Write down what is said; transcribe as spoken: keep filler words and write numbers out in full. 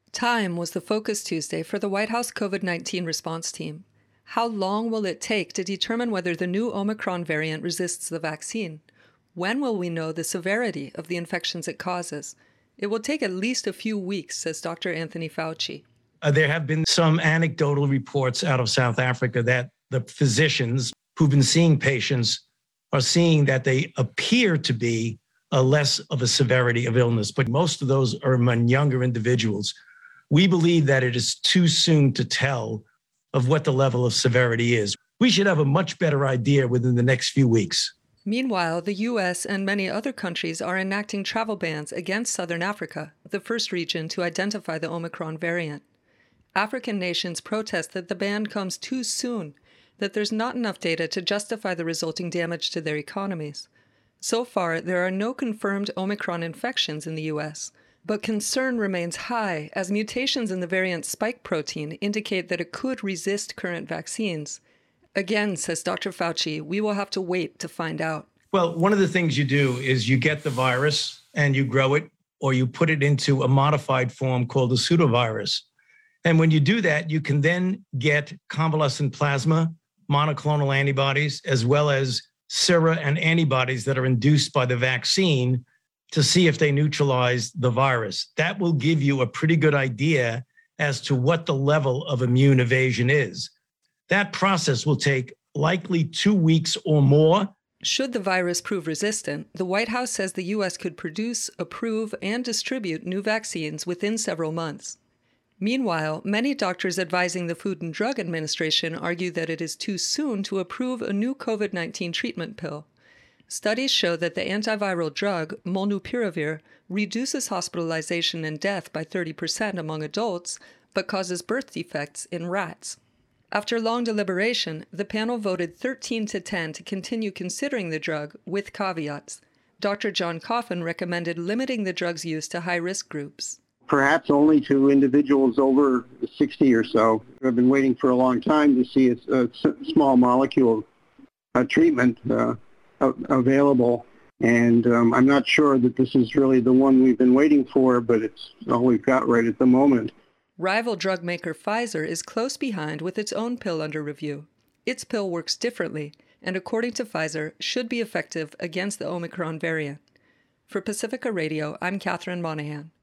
Time was the focus Tuesday for the White House COVID nineteen response team. How long will it take to determine whether the new Omicron variant resists the vaccine? When will we know the severity of the infections it causes? It will take at least a few weeks, says Doctor Anthony Fauci. Uh, there have been some anecdotal reports out of South Africa that the physicians who've been seeing patients are seeing that they appear to be a less of a severity of illness, but most of those are among younger individuals. We believe that it is too soon to tell of what the level of severity is. We should have a much better idea within the next few weeks. Meanwhile, the U S and many other countries are enacting travel bans against Southern Africa, the first region to identify the Omicron variant. African nations protest that the ban comes too soon, that there's not enough data to justify the resulting damage to their economies. So far, there are no confirmed Omicron infections in the U S, but concern remains high as mutations in the variant's spike protein indicate that it could resist current vaccines. Again, says Doctor Fauci, we will have to wait to find out. Well, one of the things you do is you get the virus and you grow it, or you put it into a modified form called a pseudovirus. And when you do that, you can then get convalescent plasma, monoclonal antibodies, as well as sera and antibodies that are induced by the vaccine to see if they neutralize the virus. That will give you a pretty good idea as to what the level of immune evasion is. That process will take likely two weeks or more. Should the virus prove resistant, the White House says the U S could produce, approve, and distribute new vaccines within several months. Meanwhile, many doctors advising the Food and Drug Administration argue that it is too soon to approve a new COVID nineteen treatment pill. Studies show that the antiviral drug, molnupiravir, reduces hospitalization and death by thirty percent among adults, but causes birth defects in rats. After long deliberation, the panel voted thirteen to ten to continue considering the drug with caveats. Doctor John Coffin recommended limiting the drug's use to high-risk groups. Perhaps only to individuals over sixty or so. I've been waiting for a long time to see a, a small molecule a treatment uh, available, and um, I'm not sure that this is really the one we've been waiting for, but it's all we've got right at the moment. Rival drug maker Pfizer is close behind with its own pill under review. Its pill works differently, and according to Pfizer, should be effective against the Omicron variant. For Pacifica Radio, I'm Catherine Monahan.